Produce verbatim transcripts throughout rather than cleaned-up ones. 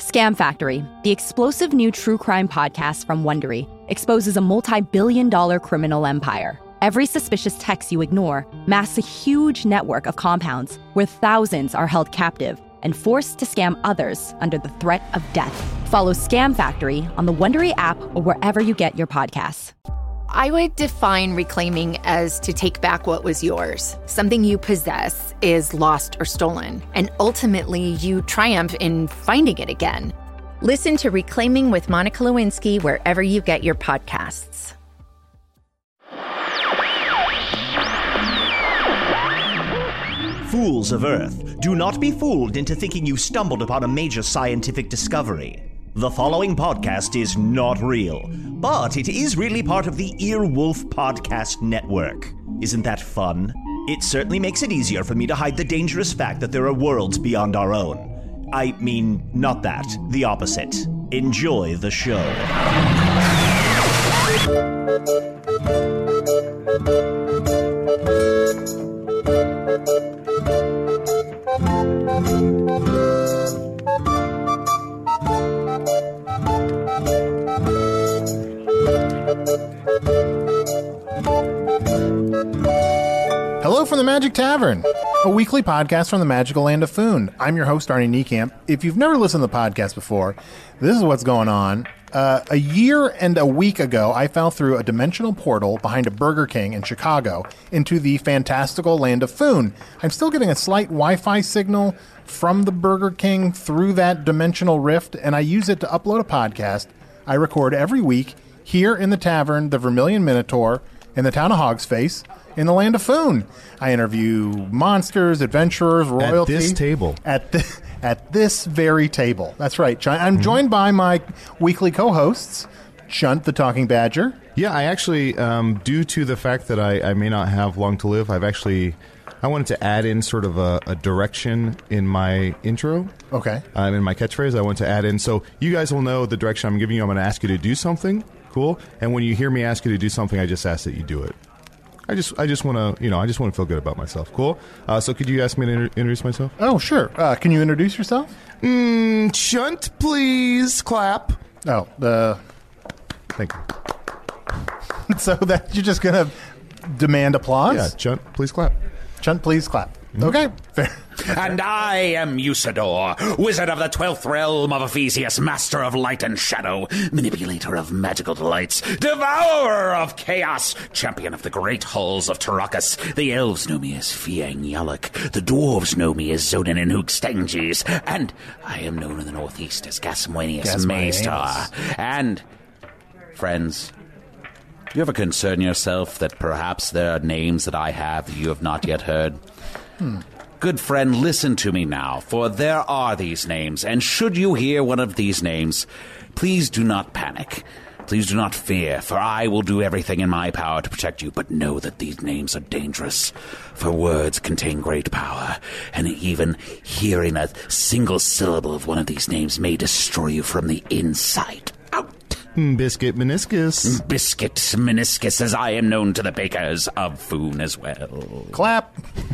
Scam Factory, the explosive new true crime podcast from Wondery, exposes a multi-billion dollar criminal empire. Every suspicious text you ignore masks a huge network of compounds where thousands are held captive and forced to scam others under the threat of death. Follow Scam Factory on the Wondery app or wherever you get your podcasts. I would define reclaiming as to take back what was yours. Something you possess is lost or stolen, and ultimately you triumph in finding it again. Listen to Reclaiming with Monica Lewinsky wherever you get your podcasts. Fools of Earth, do not be fooled into thinking you stumbled upon a major scientific discovery. The following podcast is not real, but it is really part of the Earwolf Podcast Network. Isn't that fun? It certainly makes it easier for me to hide the dangerous fact that there are worlds beyond our own. I mean, not that, the opposite. Enjoy the show. Hello from the Magic Tavern, a weekly podcast from the magical land of Foon. I'm your host, Arnie Niekamp. If you've never listened to the podcast before, this is what's going on. Uh, a year and a week ago, I fell through a dimensional portal behind a Burger King in Chicago into the fantastical land of Foon. I'm still getting a slight Wi-Fi signal from the Burger King through that dimensional rift, and I use it to upload a podcast I record every week here in the tavern, the Vermilion Minotaur, in the town of Hogsface, in the land of Foon. I interview monsters, adventurers, royalty. At this table. At, th- at this very table. That's right. I'm mm-hmm. joined by my weekly co-hosts, Chunt the Talking Badger. Yeah, I actually, um, due to the fact that I, I may not have long to live, I've actually, I wanted to add in sort of a, a direction in my intro. Okay. Um, in my catchphrase, I want to add in, so you guys will know the direction I'm giving you. I'm going to ask you to do something. Cool. And when you hear me ask you to do something, I just ask that you do it. I just, I just want to, you know, I just want to feel good about myself. Cool. Uh, so, could you ask me to inter- introduce myself? Oh, sure. Uh, can you introduce yourself? Mm, Chunt, please clap. Oh, the. Thank you. So that you're just gonna demand applause? Yeah, Chunt, please clap. Chunt, please clap. Mm-hmm. Okay, fair. And I am Usador, wizard of the twelfth realm of Ephesius, master of light and shadow, manipulator of magical delights, devourer of chaos, champion of the great halls of Tarakas. The elves know me as Fiang Yalak, the dwarves know me as Zodan and Hoogstangis, and I am known in the northeast as Gasmoenius Maystar. And, friends, do you ever concern yourself that perhaps there are names that I have that you have not yet heard? Hmm. Good friend, listen to me now, for there are these names, and should you hear one of these names, please do not panic. Please do not fear, for I will do everything in my power to protect you, but know that these names are dangerous, for words contain great power, and even hearing a single syllable of one of these names may destroy you from the inside out. Biscuit meniscus. Biscuit meniscus, as I am known to the bakers of Foon as well. Clap.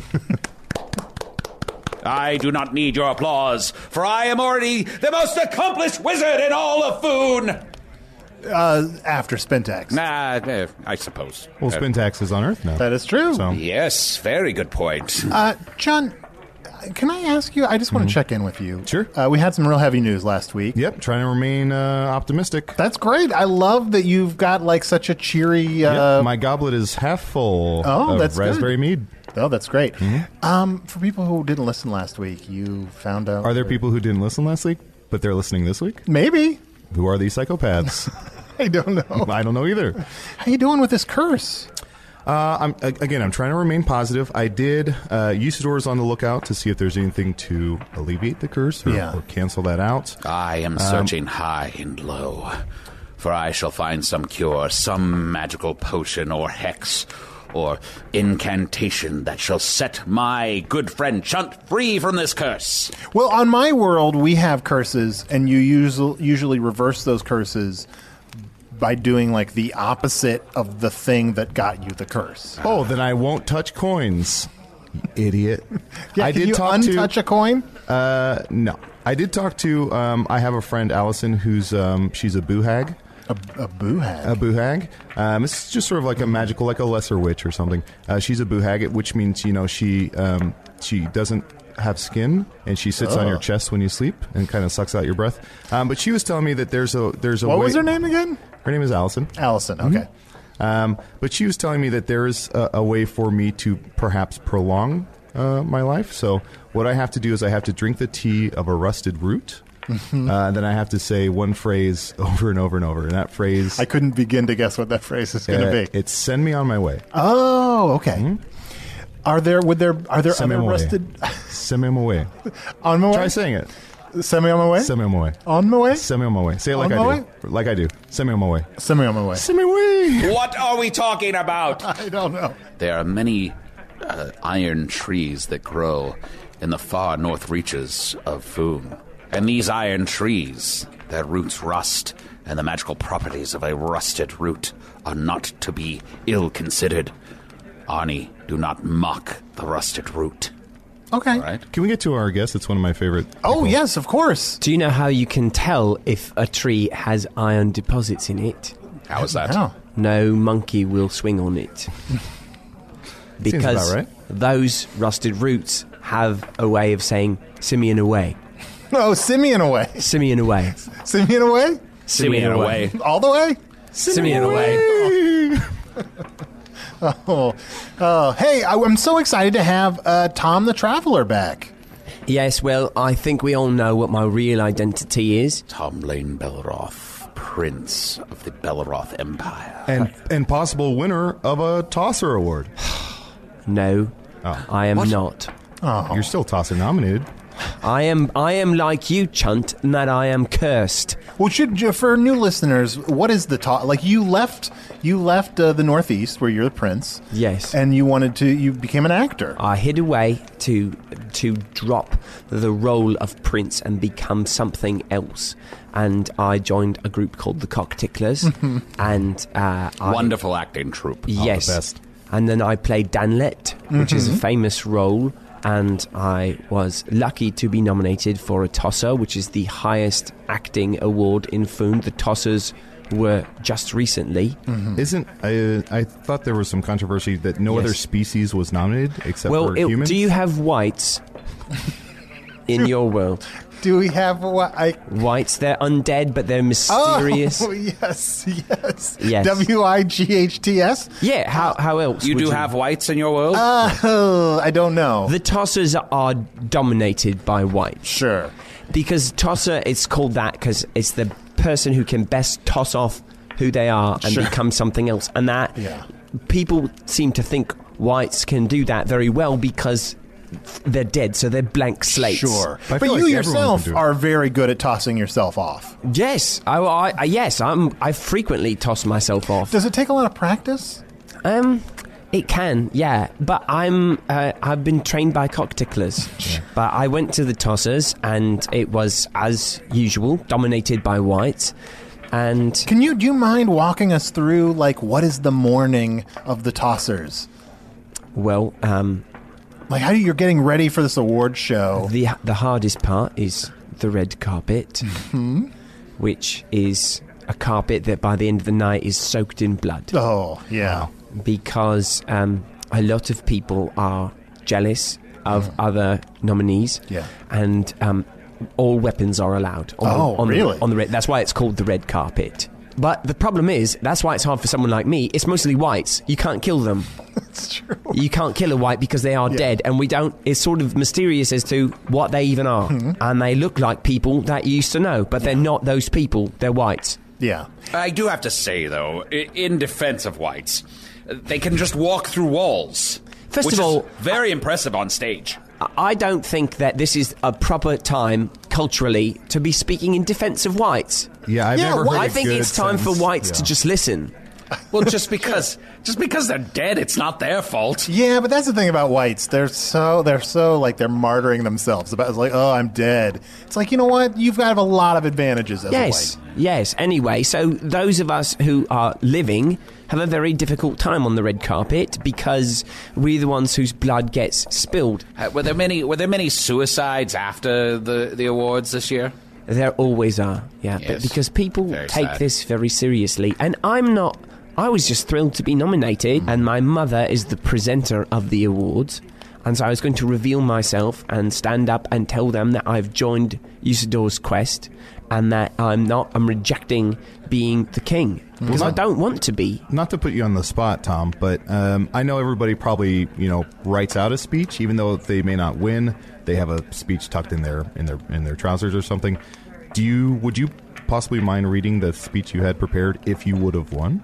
I do not need your applause, for I am already the most accomplished wizard in all of Foon. Uh, after Spintax. Nah, uh, I suppose. Well, uh, Spintax is on Earth now. That is true. So. Yes, very good point. Uh, John, can I ask you? I just want mm-hmm. to check in with you. Sure. Uh, we had some real heavy news last week. Yep, trying to remain uh, optimistic. That's great. I love that you've got like such a cheery. Uh, yep, my goblet is half full. Oh, of that's raspberry good. mead. Oh, that's great. Mm-hmm. Um, for people who didn't listen last week, you found out. Are there that... people who didn't listen last week, but they're listening this week? Maybe. Who are these psychopaths? I don't know. I don't know either. How you doing with this curse? Uh, I'm, again, I'm trying to remain positive. I did. Uh, Usador's on the lookout to see if there's anything to alleviate the curse or, yeah. or cancel that out. I am searching um, high and low, for I shall find some cure, some magical potion or hex or incantation that shall set my good friend Chunt free from this curse. Well, on my world, we have curses, and you usually usually reverse those curses by doing like the opposite of the thing that got you the curse. Oh, then I won't touch coins, you idiot. Yeah, I can did you talk untouch to, a coin? Uh, no. I did talk to. Um, I have a friend, Allison, who's um, she's a boo hag. A, a boo hag. A boo hag. Um, it's just sort of like a magical, like a lesser witch or something. Uh, she's a boo hag, which means you know she um, she doesn't have skin and she sits oh. on your chest when you sleep and kind of sucks out your breath. Um, but she was telling me that there's a there's a. What way- was her name again? Her name is Allison. Allison. Okay. Mm-hmm. Um, but she was telling me that there is a, a way for me to perhaps prolong uh, my life. So what I have to do is I have to drink the tea of a rusted root. Mm-hmm. Uh, then I have to say one phrase over and over and over. And that phrase... I couldn't begin to guess what that phrase is going to uh, be. It's send me on my way. Oh, okay. Mm-hmm. Are there, would there, are there Send me other on my way. rusted... Send me on my way. On my way? Try saying it. Send me on my way? Send me on my way. On my way? Send me on my way. Say it like On I my do. way? Like I do. Send me on my way. Send me on my way. Send me away. What are we talking about? I don't know. There are many uh, iron trees that grow in the far north reaches of Foon. And these iron trees, their roots rust, and the magical properties of a rusted root are not to be ill considered. Arnie, do not mock the rusted root. Okay. All right? Can we get to our guest? It's one of my favorite. Oh, people. yes, of course. Do you know how you can tell if a tree has iron deposits in it? How is that? Oh. No monkey will swing on it. Because about right. those rusted roots have a way of saying Simeon away. Oh, Simeon away. Simeon away. Simeon away? Simeon away. All the way? Simeon away. Oh, oh, hey, I, I'm so excited to have uh, Tom the Traveler back. Yes, well, I think we all know what my real identity is. Tom Lane Belleroth, Prince of the Belleroth Empire. And and possible winner of a Tosser Award. No, Oh. I am What? not. Oh, You're still Tosser nominated. I am I am like you, Chunt, in that I am cursed. well, should for new listeners, what is the talk? Like you left, you left uh, the Northeast where you're the prince. Yes. and you wanted to. You became an actor. I hid away to to drop the role of prince and become something else. And I joined a group called the Cockticklers. and uh, I, Wonderful acting troupe. yes, the best. And then I played Danlet, which is a famous role. And I was lucky to be nominated for a Tosser, which is the highest acting award in Foon. The Tossers were just recently. Mm-hmm. Isn't I? I thought there was some controversy that no Yes. other species was nominated except Well, for it, humans. do you have whites in your world? Do we have what I? Whites, they're undead, but they're mysterious. Oh, yes, yes, Yes. W I G H T S. Yeah, how how else? You would do have whites in your world? Oh, I don't know. The Tossers are dominated by whites. Sure. Because Tosser, it's called that because it's the person who can best toss off who they are and Sure. become something else. And that Yeah. people seem to think whites can do that very well because they're dead, so they're blank slates. Sure. I But feel you like everyone yourself can do it. are very good at tossing yourself off. Yes, I, I, I yes, I'm. I frequently toss myself off. Does it take a lot of practice? Um, it can, yeah. But I'm. Uh, I've been trained by cockticklers. But I went to the Tossers, and it was as usual, dominated by whites. And Can you do you mind walking us through like what is the morning of the Tossers? well, um, Like how you're getting ready for this award show? the the hardest part is the red carpet, which is a carpet that by the end of the night is soaked in blood. Oh, yeah. Because um, a lot of people are jealous of other nominees. Yeah. And um, all weapons are allowed. On Oh, the, on really? The, on the red. That's why it's called the red carpet. But the problem is, that's why it's hard for someone like me. It's mostly whites. You can't kill them. That's true. You can't kill a white because they are Yeah. dead, and we don't. It's sort of mysterious as to what they even are, Mm-hmm. and they look like people that you used to know, but they're not those people. They're whites. Yeah. I do have to say, though, i- in defense of whites, they can just walk through walls. First which of all, is very impressive on stage. I don't think that this is a proper time culturally to be speaking in defense of whites. Yeah, I've Yeah, never why- heard I a think good it's time for sentence. whites Yeah. to just listen. Well, just because just because they're dead, it's not their fault. Yeah, but that's the thing about whites. They're so they're so like they're martyring themselves about it's like, oh, I'm dead. It's like, you know what? You've got a lot of advantages as Yes, a white. yes. Anyway, so those of us who are living have a very difficult time on the red carpet because we're the ones whose blood gets spilled. Uh, were there many were there many suicides after the, the awards this year? There always are, yeah. Yes. But because people Very take sad. this very seriously, and I'm not. I was just thrilled to be nominated, and my mother is the presenter of the awards, and so I was going to reveal myself and stand up and tell them that I've joined Usador's quest, and that I'm not. I'm rejecting being the king because I don't want to be. Not to put you on the spot, Tom, but um, I know everybody probably, you know, writes out a speech, even though they may not win. They have a speech tucked in their in their in their trousers or something. Do you? Would you possibly mind reading the speech you had prepared if you would have won?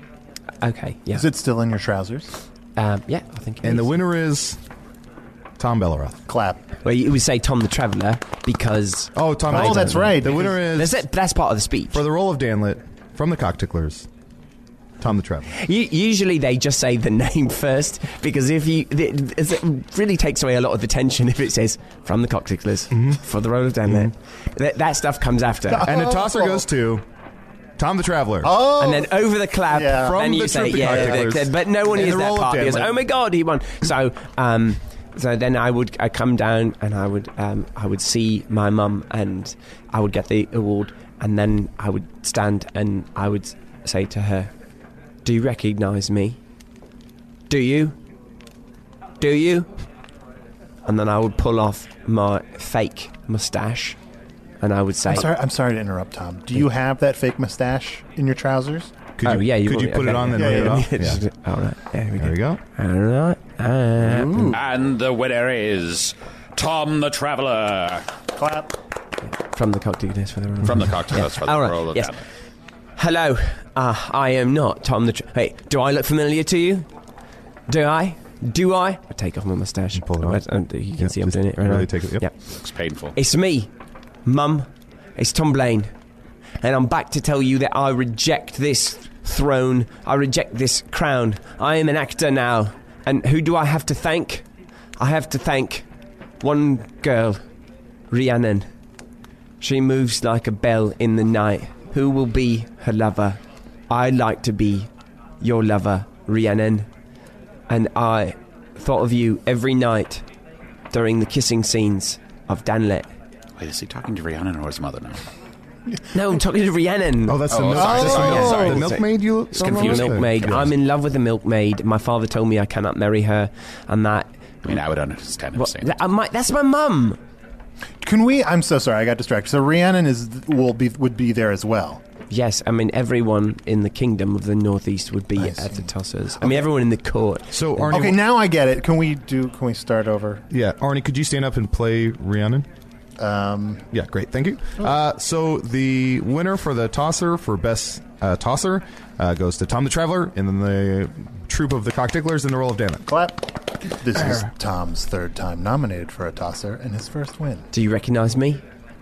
Okay, yeah, Is it still in your trousers? um, yeah. I think. It And is. the winner is Tom Belleroth. Clap. Well, you would say Tom the Traveller because Oh, Tom. Oh, Belleroth. that's right. The winner is that's, it, that's part of the speech. for the role of Danlet from the Cockticklers. Tom the Traveler. U- Usually they just say the name first because if you, it, it really takes away a lot of the tension if it says from the Cockticklers for the role of Danlet. That, that stuff comes after, And the tosser goes to Tom the Traveler. Oh, and then over the clap, Yeah. From then you the say Troop of yeah, Cockticklers. the- the- but no one In hears the that role of part because Danlet. oh my god, he won. So um, so then I would I come down and I would um, I would see my mum and I would get the award and then I would stand and I would say to her, do you recognise me? Do you? Do you? And then I would pull off my fake moustache and I would say, I'm sorry. I'm sorry to interrupt, Tom. Do you have that fake mustache in your trousers? Could oh you, yeah, you could you will- put it okay. on and Yeah, read yeah, it off? Yeah. All right, there we There we go. go. All right. Uh, And the winner is Tom the Traveller Clap. from the Cockticklers for the role. from the Cocktails for the All right, role of yes. Danlet. Hello, uh, I am not Tom the. Tra- hey, do I look familiar to you? Do I? Do I? I take off my moustache. Pull it Oh, off. I- I- you can Yeah, see I'm just doing it right really now. take it, yep. Yeah. Looks painful. It's me, Mum. It's Tom Blaine, and I'm back to tell you that I reject this throne. I reject this crown. I am an actor now, and who do I have to thank? I have to thank one girl, Rhiannon. She moves like a bell in the night. Who will be her lover? I'd like to be your lover, Rhiannon. And I thought of you every night during the kissing scenes of Danlet. Wait, is he talking to Rhiannon or his mother now? No, I'm talking to Rhiannon. Oh, that's the, Oh, milk, sorry, that's sorry, the, sorry. the milkmaid you It's confusing. The milkmaid. Yes. I'm in love with the milkmaid. My father told me I cannot marry her, and that. I mean, I would understand him Well, saying that- uh, my, that's my mum. Can we? I'm so sorry. I got distracted. So Rhiannon is will be would be there as well. Yes, I mean everyone in the kingdom of the northeast would be I at see. the tossers. I mean everyone in the court. So, Arnie, Okay, now I get it. Can we do? Can we start over? yeah, Arnie, could you stand up and play Rhiannon? Um, Yeah, great, thank you. Uh, so the winner for the tosser for best uh, tosser uh, goes to Tom the Traveler, and then the troop of the Cockticklers in the role of Danlet. clap. This is Tom's third time nominated for a tosser and his first win. Do you recognise me?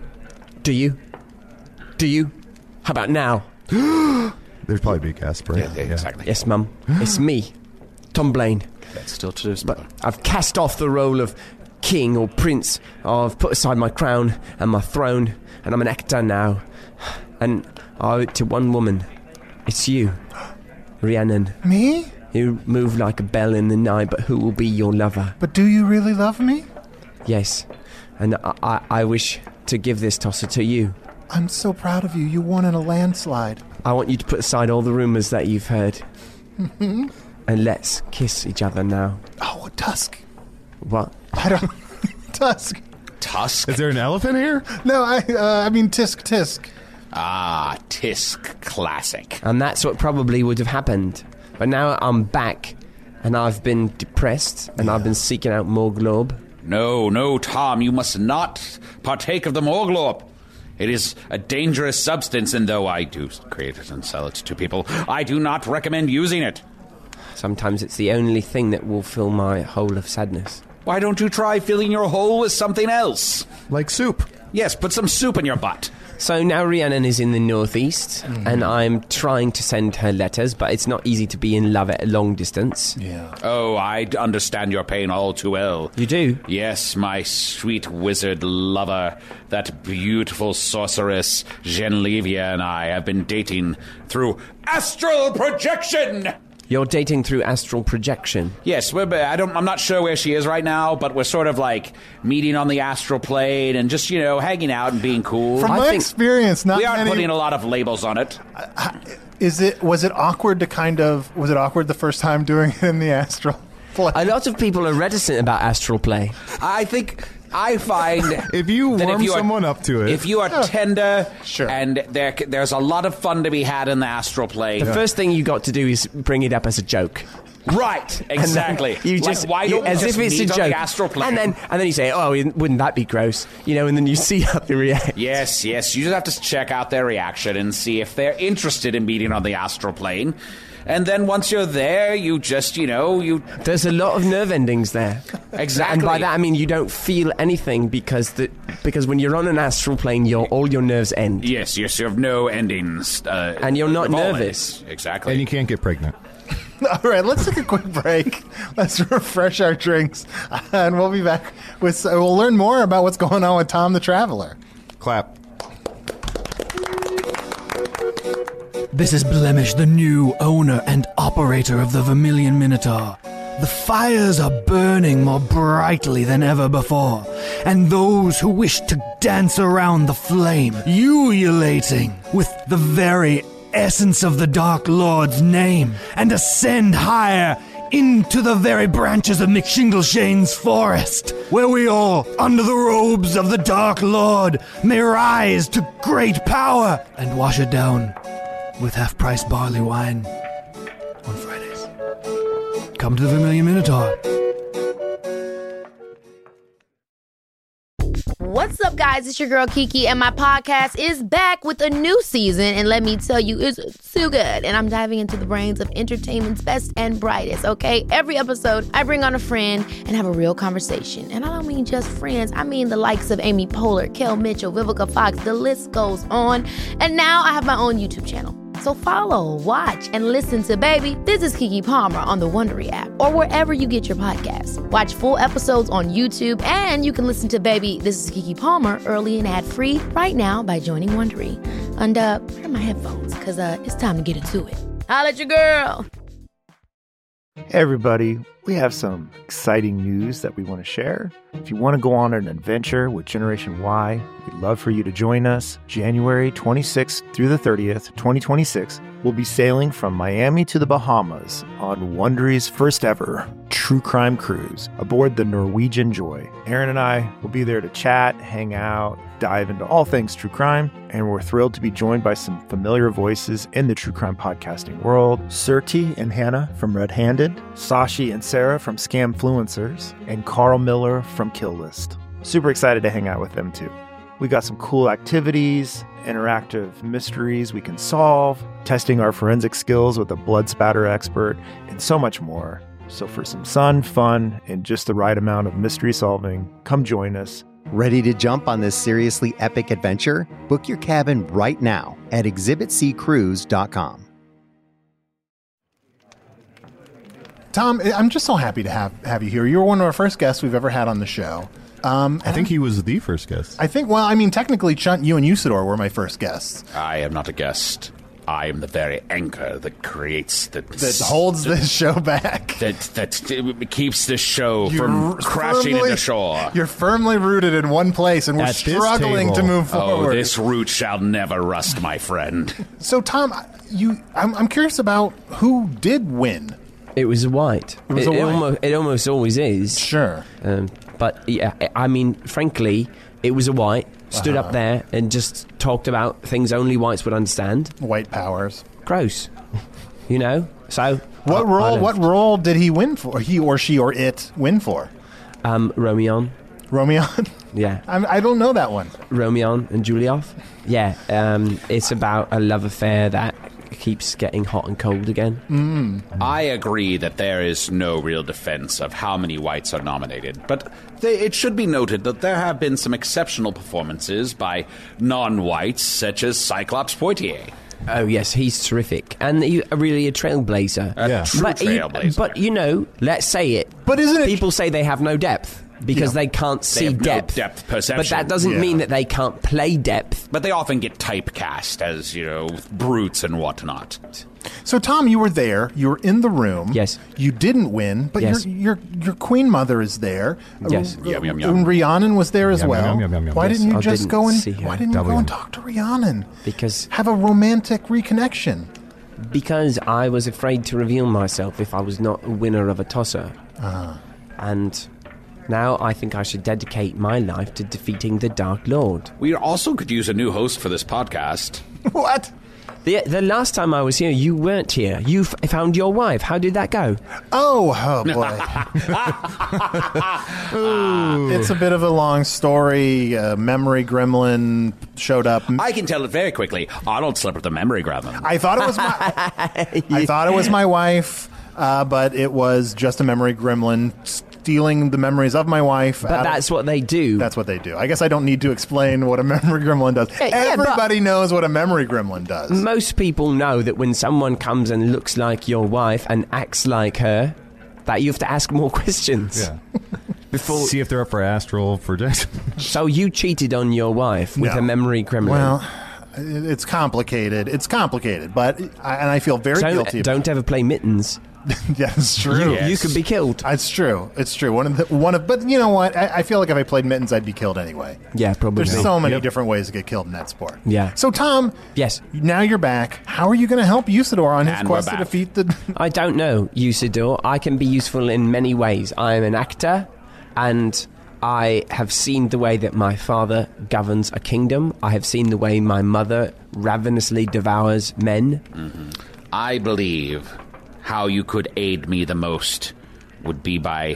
Do you? Do you? How about now? There'd probably be a gasp, right? Yeah, yeah, exactly. Yes, mum. It's me, Tom Blaine. That's still to his But mother. I've cast off the role of king or prince. I've put aside my crown and my throne, and I'm an actor now. And I owe it to one woman. It's you, Rhiannon. Me? You move like a bell in the night, but who will be your lover? But do you really love me? Yes, and I, I, I wish to give this tosser to you. I'm so proud of you. You won in a landslide. I want you to put aside all the rumours that you've heard. And let's kiss each other now. Oh, Tusk. What? I don't. Tusk. Tusk? Is there an elephant here? No, I. Uh, I mean Tisk Tisk. Ah, Tisk classic. And that's what probably would have happened. But now I'm back, and I've been depressed, and I've been seeking out more globe. No, no, Tom, you must not partake of the Morglorp. It is a dangerous substance, and though I do create it and sell it to people, I do not recommend using it. Sometimes it's the only thing that will fill my hole of sadness. Why don't you try filling your hole with something else? Like soup. Yes, put some soup in your butt. So now Rhiannon is in the northeast, mm-hmm. and I'm trying to send her letters, but it's not easy to be in love at a long distance. Yeah. Oh, I understand your pain all too well. You do? Yes, my sweet wizard lover, that beautiful sorceress, Genlevia, and I have been dating through astral projection! You're dating through astral projection? Yes, we're, I don't, I'm not sure where she is right now, but we're sort of like meeting on the astral plane and just, you know, hanging out and being cool. From I my think experience, not we aren't many... putting a lot of labels on it. Uh, is it, was it awkward to kind of, was it awkward the first time doing it in the astral plane? A lot of people are reticent about astral play. I think... I find if you that warm if you are, someone up to it, if you are yeah. tender, sure. and there, there's a lot of fun to be had in the astral plane. The yeah. first thing you got to do is bring it up as a joke. Right, exactly. You like, just why don't you, as we just if it's meet a on joke, the astral plane? and then and then you say, "Oh, wouldn't that be gross?" You know, and then you see how they react. Yes, yes. You just have to check out their reaction and see if they're interested in meeting on the astral plane. And then once you're there, you just, you know, you... There's a lot of nerve endings there. Exactly. And by that, I mean you don't feel anything because the because when you're on an astral plane, your all your nerves end. Yes, yes, you have no endings. Uh, and you're not nervous. nervous. Exactly. And you can't get pregnant. All right, let's take a quick break. Let's refresh our drinks, and we'll be back with. Uh, we'll learn more about what's going on with Tom the Traveler. Clap. This is Blemish, the new owner and operator of the Vermilion Minotaur. The fires are burning more brightly than ever before, and those who wish to dance around the flame, ululating with the very essence of the Dark Lord's name, and ascend higher into the very branches of McShingleshane's forest, where we all, under the robes of the Dark Lord, may rise to great power and wash it down with half-price barley wine on Fridays. Come to the Vermilion Minotaur. What's up, guys? It's your girl Kiki, and my podcast is back with a new season, and let me tell you, it's so good. And I'm diving into the brains of entertainment's best and brightest, okay? Every episode, I bring on a friend and have a real conversation. And I don't mean just friends. I mean the likes of Amy Poehler, Kel Mitchell, Vivica Fox, the list goes on. And now I have my own YouTube channel. So follow, watch, and listen to Baby, This is Kiki Palmer on the Wondery app or wherever you get your podcasts. Watch full episodes on YouTube, and you can listen to Baby, This is Kiki Palmer early and ad-free right now by joining Wondery. And uh, where are my headphones? Because uh, it's time to get into it. Holla at your girl. Hey everybody, we have some exciting news that we want to share. If you want to go on an adventure with Generation Y, we'd love for you to join us. January twenty-sixth through the thirtieth, twenty twenty-six, we'll be sailing from Miami to the Bahamas on Wondery's first ever true crime cruise aboard the Norwegian Joy. Aaron and I will be there to chat, hang out, dive into all things true crime, and we're thrilled to be joined by some familiar voices in the true crime podcasting world. Surti and Hannah from Red Handed, Sashi and Sarah from Scamfluencers, and Carl Miller from Kill List. Super excited to hang out with them too. We got some cool activities, interactive mysteries we can solve, testing our forensic skills with a blood spatter expert, and so much more. So for some sun, fun, and just the right amount of mystery solving, come join us. Ready to jump on this seriously epic adventure? Book your cabin right now at exhibit c cruise dot com. Tom, I'm just so happy to have, have you here. You were one of our first guests we've ever had on the show. Um, I think he was the first guest. I think, well, I mean, technically, Chunt, you and Usador were my first guests. I am not a guest. I am the very anchor that creates the... That holds this show back. That that keeps the show You're from crashing firmly, into shore. You're firmly rooted in one place, and we're At this struggling table. to move forward. Oh, this root shall never rust, my friend. So, Tom, you, I'm, I'm curious about who did win. It was a white. It was it, a white. It almost, it almost always is. Sure. Um, but, yeah, I mean, frankly, it was a white. Stood Uh-huh. up there and just talked about things only whites would understand. White powers. Gross. You know? So... What I, role I What role did he win for? He or she or it win for? Um, Romeon. Romeon? Yeah. I'm, I don't know that one. Romeon and Juliov. Yeah. Um, it's about a love affair that keeps getting hot and cold again. Mm. I agree that there is no real defense of how many whites are nominated, but they, it should be noted that there have been some exceptional performances by non-whites, such as Cyclops Poitier. Oh, yes, he's terrific. And he, really a trailblazer. A yeah. true but trailblazer. You, but, you know, let's say it. But isn't it... People say they have no depth because Yeah. they can't They see have no depth. depth perception. But that doesn't Yeah. mean that they can't play depth. But they often get typecast as, you know, brutes and whatnot. So, Tom, you were there. You were in the room. Yes. You didn't win, but Yes. your your your queen mother is there. Yes. Uh, Yum, yum, yum. And Rhiannon was there as Yum, well. yum, yum, yum, yum. Why Yes. didn't you I just didn't go and see her. Why didn't you W. go and talk to Rhiannon? Because Have a romantic reconnection. because I was afraid to reveal myself if I was not a winner of a tosser. Uh, And now I think I should dedicate my life to defeating the Dark Lord. We also could use a new host for this podcast. what? The, the last time I was here, you weren't here. You f- found your wife. How did that go? Oh, oh boy. It's a bit of a long story. Uh, memory gremlin showed up. I can tell it very quickly. Arnold slept with the memory gremlin. I thought it was my I thought it was my wife, uh, but it was just a memory gremlin stealing the memories of my wife. But that's what they do. That's what they do. I guess I don't need to explain what a memory gremlin does. Yeah, yeah, but- Everybody knows what a memory gremlin does. Most people know that when someone comes and looks like your wife and acts like her, that you have to ask more questions. Yeah. Before. See if they're up for astral projection. So you cheated on your wife with No. a memory gremlin. Well, it- it's complicated. It's complicated, but I, and I feel very don't, guilty. don't ever play mittens. Yeah, it's true. You, you could be killed. It's true. It's true. One of the, one of, but you know what? I, I feel like if I played mittens, I'd be killed anyway. Yeah, probably. There's so many Yep. different ways to get killed in that sport. Yeah. So, Tom, Yes. now you're back. How are you going to help Usador on his And we're quest to back. defeat the? I don't know, Usador. I can be useful in many ways. I am an actor, and I have seen the way that my father governs a kingdom. I have seen the way my mother ravenously devours men. Mm-hmm. I believe how you could aid me the most would be by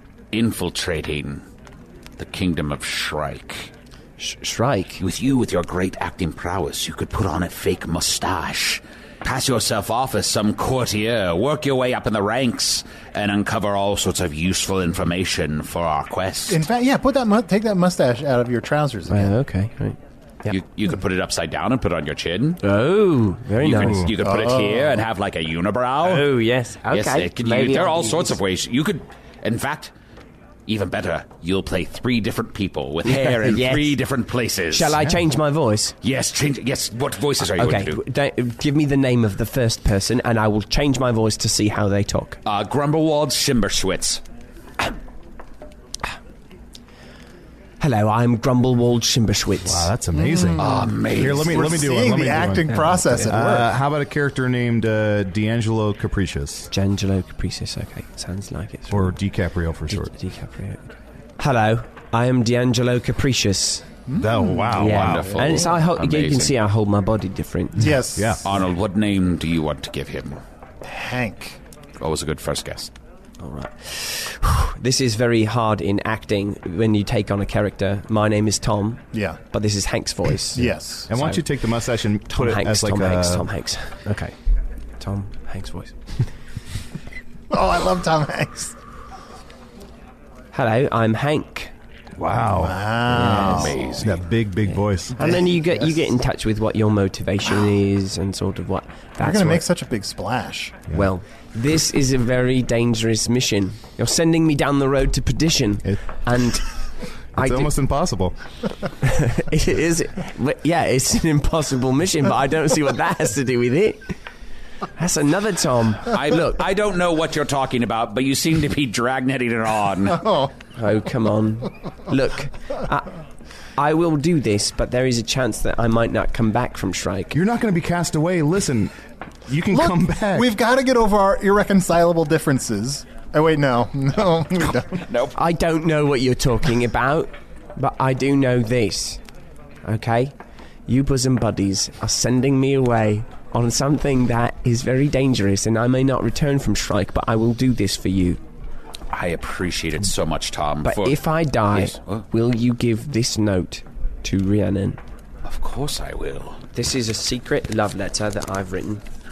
infiltrating the kingdom of Shrike. Sh- Shrike? With you, with your great acting prowess, you could put on a fake mustache, pass yourself off as some courtier, work your way up in the ranks, and uncover all sorts of useful information for our quest. In fact, yeah, put that mu- take that mustache out of your trousers Uh, again. okay, right. Yep. You, you could put it upside down and put it on your chin. Oh, very You nice. could, you could put it here and have like a unibrow. Oh, yes. Okay. Yes, it could, Maybe you, there are I'll all use sorts this. of ways. You could, in fact, even better, you'll play three different people with hair in Yes. three different places. Shall I change my voice? Yes, change. Yes, what voices are you Okay, going to do? don't- give me the name of the first person, and I will change my voice to see how they talk. Uh, Grumblewald Schimberschwitz. Hello, I'm Grumblewald Schimberschwitz. Wow, that's amazing. Mm. Amazing. Here, let me We're let me do seeing one. Let me the do one. acting process at Uh, work. how about a character named uh, D'Angelo Capricious D'Angelo Capricious, okay. Sounds like it's... or DiCaprio for Di- short? DiCaprio. Hello, I am D'Angelo Capricious. Oh wow, Yeah. Wonderful. And it's, I hold, you can Amazing. see I hold my body different. Yes. Yeah. Arnold, what name do you want to give him? Hank. What was a good first guess? All right. This is very hard in acting when you take on a character. My name is Tom, Yeah. but this is Hank's voice. Yes. And why don't So- you take the mustache and Tom put it Hanks, as like Tom a Hanks, Tom Hanks. Okay. Tom Hanks' voice. Oh, I love Tom Hanks. Hello, I'm Hank. wow, Wow. Amazing. that big big voice. And then you get you Yes. get in touch with what your motivation is and sort of what You're that's going to what- make such a big splash. Well, this is a very dangerous mission. You're sending me down the road to perdition, It- and I It's do- almost impossible. it is. Yeah, it's an impossible mission, but I don't see what that has to do with it. That's another Tom. I look. I don't know what you're talking about, but you seem to be dragnetting it on. Oh. Oh, come on. Look, I, I will do this, but there is a chance that I might not come back from Shrike. You're not going to be cast away. Listen, you can Look, come back. we've got to get over our irreconcilable differences. Oh, wait, no. No, we don't. Nope. I don't know what you're talking about, but I do know this. Okay? You bosom buddies are sending me away on something that is very dangerous, and I may not return from Shrike, but I will do this for you. I appreciate it so much, Tom. But for- if I die, Yes, what? will you give this note to Rhiannon? Of course I will. This is a secret love letter that I've written.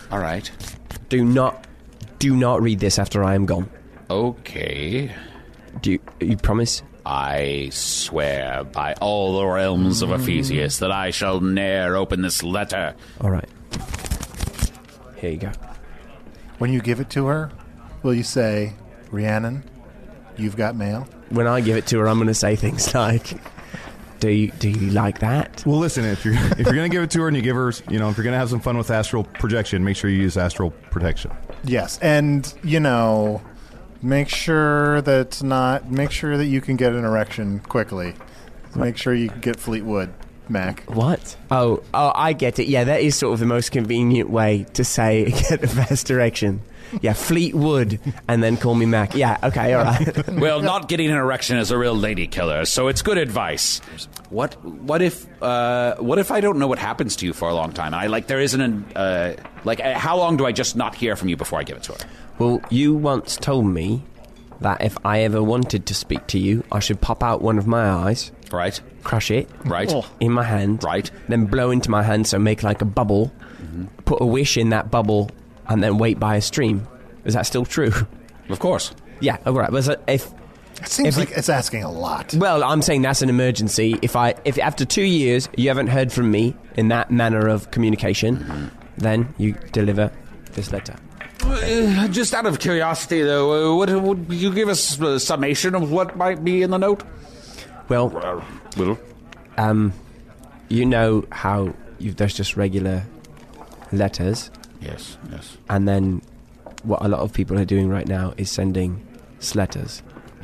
All right. Do not, do not read this after I am gone. Okay. Do you, you promise? I swear by all the realms of Ephesius that I shall ne'er open this letter. All right. Here you go. When you give it to her, will you say, Rhiannon, you've got mail? When I give it to her, I'm going to say things like, "Do you do you like that?" Well, listen, if you're if you're gonna give it to her and you give her, you know, if you're gonna have some fun with astral projection, make sure you use astral protection. Yes, and you know, make sure that not make sure that you can get an erection quickly. Make sure you can get Fleetwood, Mac. What? Oh, oh, I get it. Yeah, that is sort of the most convenient way to say get a fast erection. Yeah, Fleetwood, and then call me Mac. Yeah, okay, all right. Well, not getting an erection is a real lady killer, so it's good advice. What what if uh, what if I don't know what happens to you for a long time? I like there isn't an uh, like uh, how long do I just not hear from you before I give it to her? Well, you once told me that if I ever wanted to speak to you, I should pop out one of my eyes. Right. Crush it. Right. In my hand. Right. Then blow into my hand, so make like a bubble. Mm-hmm. Put a wish in that bubble, and then wait by a stream. Is that still true? Of course. Yeah, all right. But if it seems if like you, it's asking a lot. Well, I'm saying that's an emergency. If I, if after two years you haven't heard from me in that manner of communication, mm-hmm. then you deliver this letter. Uh, just out of curiosity, though, uh, what, would you give us a summation of what might be in the note? Well, uh, little. Um, you know how you, there's just regular letters. Yes, yes. And then what a lot of people are doing right now is sending sletters.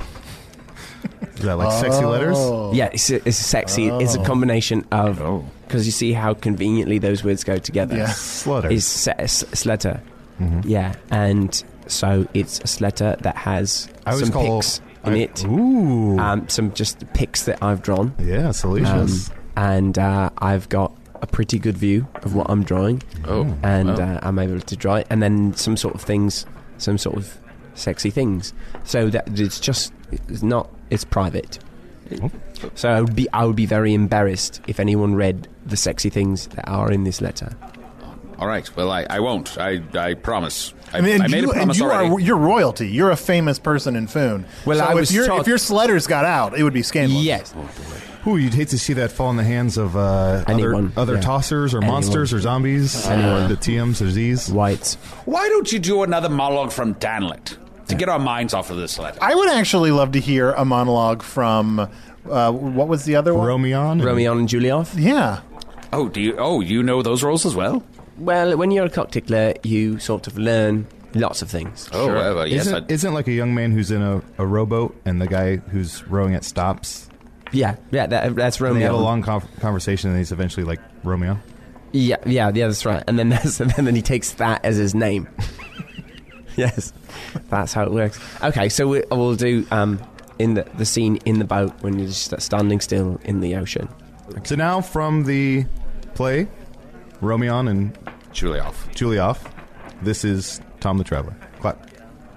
Is that like oh. sexy letters? Yeah, it's a, it's a sexy. Oh. It's a combination of because oh. you see how conveniently those words go together. Yeah, slutter is se- s- sletter. Mm-hmm. Yeah, and so it's a sletter that has I some call, pics in I, it. Ooh, um, some just pics that I've drawn. Yeah, salacious. Um, and uh, I've got a pretty good view of what I'm drawing. Oh, and wow. uh, I'm able to draw it, and then some sort of things, some sort of sexy things. So that it's just it's not it's private. Oh. So I would be I would be very embarrassed if anyone read the sexy things that are in this letter. All right. Well, I, I won't. I I promise. I, I mean, I made you, a promise and you already. are you're royalty. You're a famous person in Foon. Well, so I if was your taught- if your sletters got out, it would be scandalous. Yes. Oh boy. Ooh, you'd hate to see that fall in the hands of uh, Anyone, other, other yeah. tossers or Anyone. monsters or zombies. Anyone. The T Ms or Zs. Whites. Why don't you do another monologue from Danlet to get our minds off of this letter? I would actually love to hear a monologue from uh, what was the other one? Romeon. Romeo and Juliet. Yeah. Oh, do you? Oh, you know those roles as well? Well, when you're a cocktickler, you sort of learn lots of things. Oh, Sure. well, yes. Isn't, I, isn't like a young man who's in a, a rowboat and the guy who's rowing it stops? Yeah, yeah, that, that's And Romeo. they have a long con- conversation and he's eventually like, Romeo? Yeah, yeah, yeah, that's right. And then that's, and then he takes that as his name. Yes, that's how it works. Okay, so we, we'll do um, in the the scene in the boat when you're just standing still in the ocean. So now from the play, Romeo and Juliet. Juliet, this is Tom the Traveler. Clap.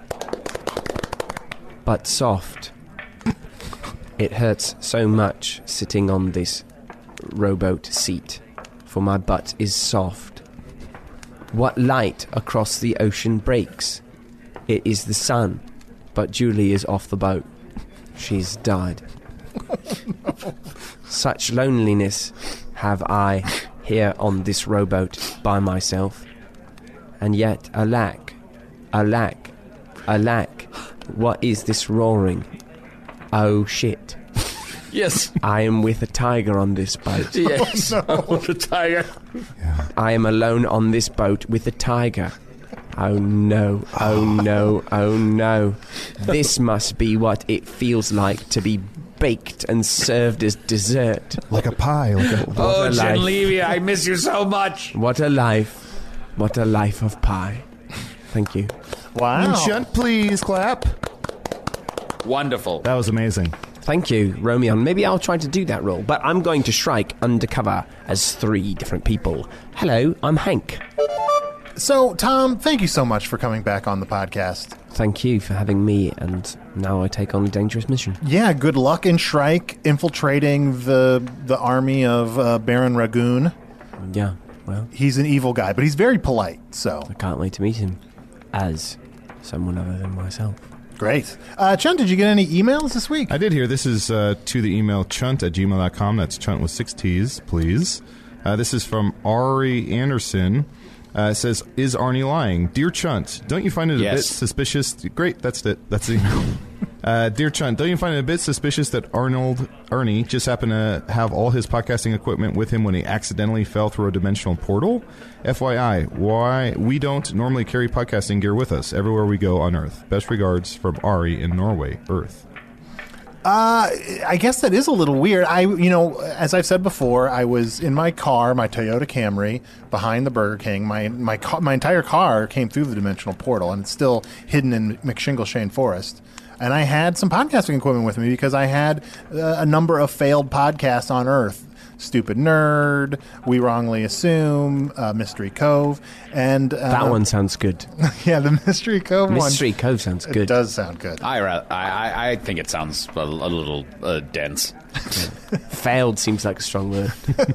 But soft. It hurts so much sitting on this rowboat seat, for my butt is soft. What light across the ocean breaks? It is the sun, but Julie is off the boat. She's died. No. Such loneliness have I here on this rowboat by myself. And yet, alack, alack, alack, what is this roaring? Oh shit. Yes. I am with a tiger on this boat. Yes. Oh, no. The tiger. Yeah. I am alone on this boat with a tiger. Oh no, oh no, oh no. This must be what it feels like to be baked and served as dessert. Like a pie. Like a, Oh, a life. Genlevia, I miss you so much. What a life. What a life of pie. Thank you. Wow. Shunt, please. Clap. Wonderful. That was amazing. Thank you, Romeo. Maybe I'll try to do that role, but I'm going to strike undercover as three different people. Hello, I'm Hank. So, Tom, thank you so much for coming back on the podcast. Thank you for having me, and now I take on a dangerous mission. Yeah, good luck in Shrike infiltrating the the army of uh, Baron Ragoon. Yeah. Well, he's an evil guy, but he's very polite. So I can't wait to meet him as someone other than myself. Great. Uh, Chunt, did you get any emails this week? I did hear. This is uh, to the email chunt at gmail dot com. That's chunt with six T's, please. Uh, this is from Ari Anderson. Uh, it says, is Arnie lying? Dear Chunt, don't you find it a Yes. bit suspicious? Great, that's it. That's the email. uh, Dear Chunt, don't you find it a bit suspicious that Arnold Ernie just happened to have all his podcasting equipment with him when he accidentally fell through a dimensional portal? F Y I, why we don't normally carry podcasting gear with us everywhere we go on Earth. Best regards from Ari in Norway, Earth. Uh, I guess that is a little weird. I, you know, as I've said before, I was in my car, my Toyota Camry, behind the Burger King. My my ca- my entire car came through the dimensional portal, and it's still hidden in McShingleshane Forest. And I had some podcasting equipment with me because I had uh, a number of failed podcasts on Earth. Stupid Nerd, We Wrongly Assume, uh, Mystery Cove, and... Uh, that one sounds good. Yeah, the Mystery Cove one. Mystery Cove sounds good. It does sound good. I ra- I, I, I think it sounds a, a little uh, dense. Failed seems like a strong word.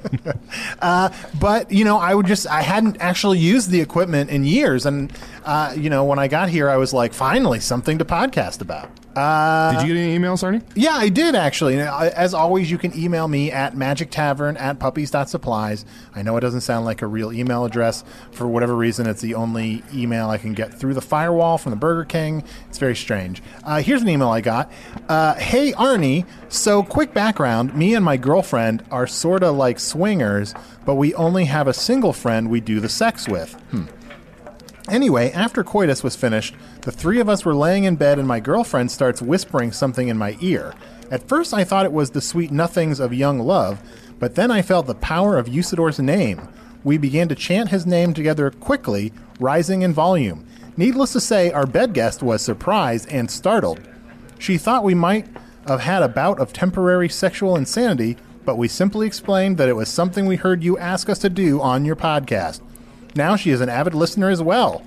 uh, but, you know, I would just... I hadn't actually used the equipment in years, and, uh, you know, when I got here, I was like, finally, something to podcast about. Uh, Did you get any emails, Arnie? Yeah, I did, actually. As always, you can email me at magic tavern at puppies dot supplies. I know it doesn't sound like a real email address. For whatever reason, it's the only email I can get through the firewall from the Burger King. It's very strange. Uh, here's an email I got. Uh, hey, Arnie. So, quick background. Me and my girlfriend are sort of like swingers, but we only have a single friend we do the sex with. Hmm. Anyway, after coitus was finished, the three of us were laying in bed and my girlfriend starts whispering something in my ear. At first I thought it was the sweet nothings of young love, but then I felt the power of Usador's name. We began to chant his name together quickly, rising in volume. Needless to say, our bed guest was surprised and startled. She thought we might have had a bout of temporary sexual insanity, but we simply explained that it was something we heard you ask us to do on your podcast. Now she is an avid listener as well.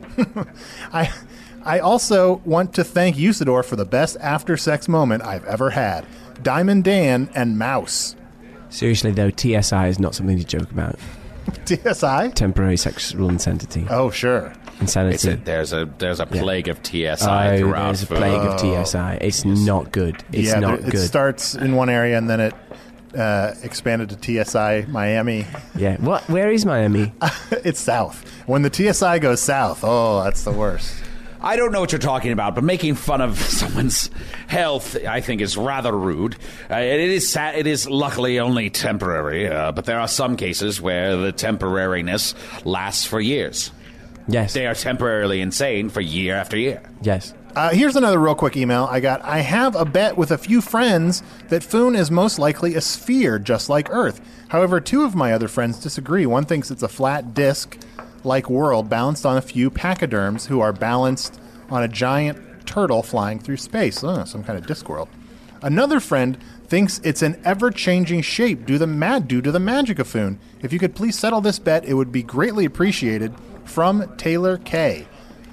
I I also want to thank Usador for the best after-sex moment I've ever had. Diamond Dan and Mouse. Seriously, though, T S I is not something to joke about. T S I? Temporary sexual insanity. Oh, sure. Insanity. It's a, there's a there's a plague yeah. of T S I oh, throughout. There's a plague oh. of T S I. It's not good. It's yeah, not it good. It starts in one area and then it uh, expanded to T S I Miami. Yeah. What? Where is Miami? It's south. When the T S I goes south, oh, that's the worst. I don't know what you're talking about, but making fun of someone's health, I think, is rather rude. Uh, it is sa- it is luckily only temporary, uh, but there are some cases where the temporariness lasts for years. Yes. They are temporarily insane for year after year. Yes. Uh, here's another real quick email I got. I have a bet with a few friends that Foon is most likely a sphere, just like Earth. However, two of my other friends disagree. One thinks it's a flat disc-like world balanced on a few pachyderms who are balanced on a giant turtle flying through space. Oh, some kind of disc world. Another friend thinks it's an ever-changing shape due, the ma- due to the magic of Foon. If you could please settle this bet, it would be greatly appreciated. From Taylor K.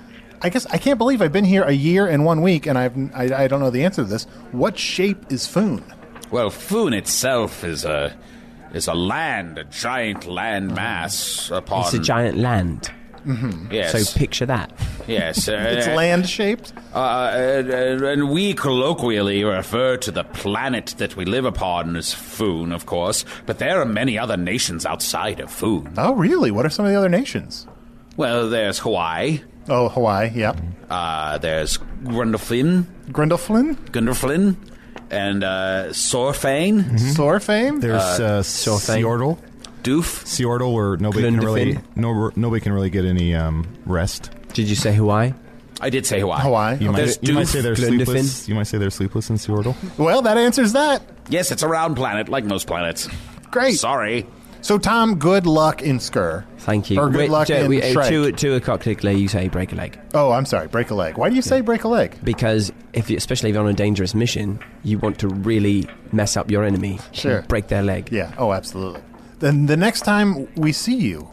I guess I can't believe I've been here a year and one week, and I've I, I don't know the answer to this. What shape is Foon? Well, Foon itself is a is a land, a giant land mass upon. It's a giant land. Mm-hmm. Yes. So picture that. Yes. Uh, it's land shaped. Uh, and, and we colloquially refer to the planet that we live upon as Foon, of course. But there are many other nations outside of Foon. Oh, really? What are some of the other nations? Well, there's Hawaii. Oh, Hawaii, yep. Uh, there's Grundleflin. Grundleflin? Grundleflin. And uh, Sorfane. Mm-hmm. Sorfane? There's uh, uh, Seordle. Doof. Seordle, where nobody can really no, nobody can really get any um, rest. Did you say Hawaii? I did say Hawaii. Hawaii. You, okay. might, you might say they're sleepless. You might say they're sleepless in Seordle. Well, that answers that. Yes, it's a round planet, like most planets. Great. Sorry. So, Tom, good luck in Skur. Thank you. Or good Wait, luck to, in we, Shrek. To, to a cocktail, you say break a leg. Oh, I'm sorry, break a leg. Why do you say yeah. break a leg? Because, if you, especially if you're on a dangerous mission, you want to really mess up your enemy. Sure. Break their leg. Yeah, oh, absolutely. Then the next time we see you,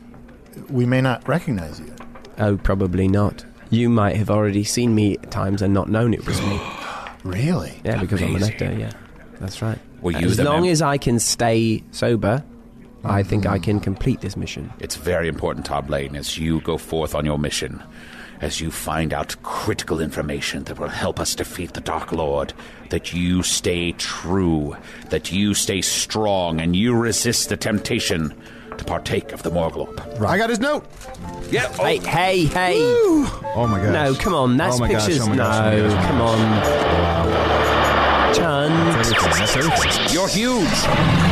we may not recognize you. Oh, probably not. You might have already seen me at times and not known it was me. Really? Yeah, because Amazing. I'm an actor, yeah. That's right. Were you as the long mem- as I can stay sober I think I can complete this mission. It's very important, Tom Lane, as you go forth on your mission, as you find out critical information that will help us defeat the Dark Lord, that you stay true, that you stay strong, and you resist the temptation to partake of the Morglobe. Right. I got his note. Yeah. Oh. Hey, hey, hey. Woo. Oh, my gosh. No, come on. That's oh my pictures. Gosh, oh my no, gosh, oh my gosh. come on. Wow. Chun. That's everything. You're huge.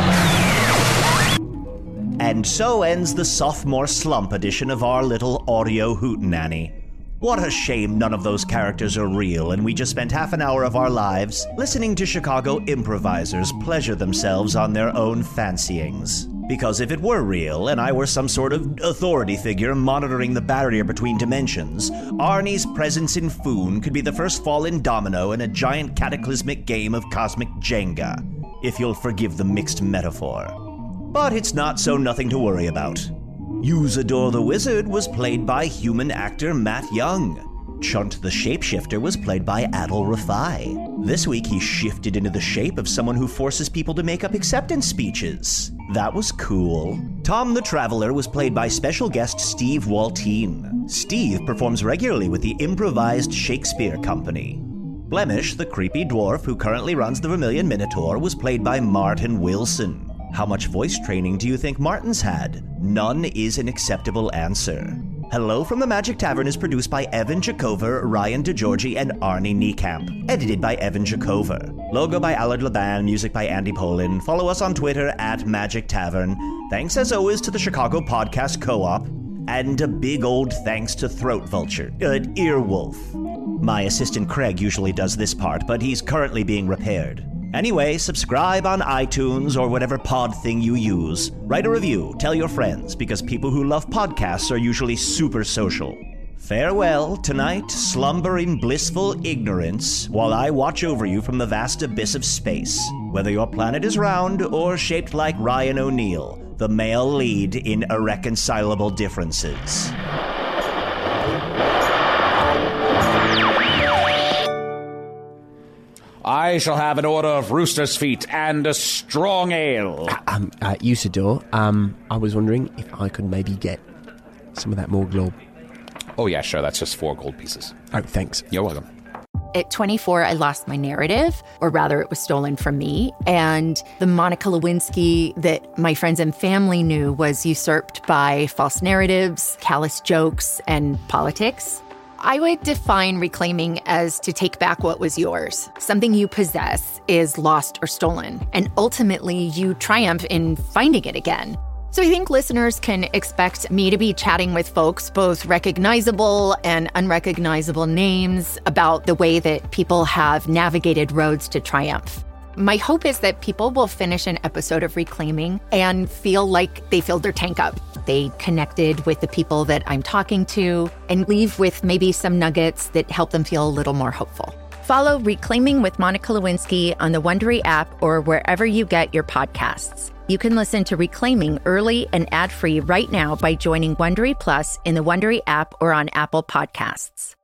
And so ends the sophomore slump edition of our little audio hootenanny. What a shame none of those characters are real, and we just spent half an hour of our lives listening to Chicago improvisers pleasure themselves on their own fancyings. Because if it were real, and I were some sort of authority figure monitoring the barrier between dimensions, Arnie's presence in Foon could be the first fallen domino in a giant cataclysmic game of cosmic Jenga, if you'll forgive the mixed metaphor. But it's not, so nothing to worry about. Usador the Wizard was played by human actor Matt Young. Chunt the Shapeshifter was played by Adil Rafai. This week he shifted into the shape of someone who forces people to make up acceptance speeches. That was cool. Tom the Traveler was played by special guest Steve Waltine. Steve performs regularly with the Improvised Shakespeare Company. Blemish, the creepy dwarf who currently runs the Vermilion Minotaur, was played by Martin Wilson. How much voice training do you think Martin's had? None is an acceptable answer. Hello from the Magic Tavern is produced by Evan Jacover, Ryan DeGiorgi, and Arnie Niekamp. Edited by Evan Jacover. Logo by Allard Laban, music by Andy Polin. Follow us on Twitter at Magic Tavern. Thanks as always to the Chicago Podcast Co-op. And a big old thanks to Throat Vulture, uh, Earwolf. My assistant Craig usually does this part, but he's currently being repaired. Anyway, subscribe on iTunes or whatever pod thing you use. Write a review, tell your friends, because people who love podcasts are usually super social. Farewell, tonight, slumber in blissful ignorance, while I watch over you from the vast abyss of space, whether your planet is round or shaped like Ryan O'Neal, the male lead in Irreconcilable Differences. I shall have an order of rooster's feet and a strong ale. Uh, um, uh, Usador, um, I was wondering if I could maybe get some of that Morglobe. Oh, yeah, sure. That's just four gold pieces. Oh, thanks. You're welcome. At twenty-four, I lost my narrative, or rather it was stolen from me. And the Monica Lewinsky that my friends and family knew was usurped by false narratives, callous jokes, and politics. I would define reclaiming as to take back what was yours. Something you possess is lost or stolen, and ultimately you triumph in finding it again. So I think listeners can expect me to be chatting with folks, both recognizable and unrecognizable names, about the way that people have navigated roads to triumph. My hope is that people will finish an episode of Reclaiming and feel like they filled their tank up. They connected with the people that I'm talking to and leave with maybe some nuggets that help them feel a little more hopeful. Follow Reclaiming with Monica Lewinsky on the Wondery app or wherever you get your podcasts. You can listen to Reclaiming early and ad-free right now by joining Wondery Plus in the Wondery app or on Apple Podcasts.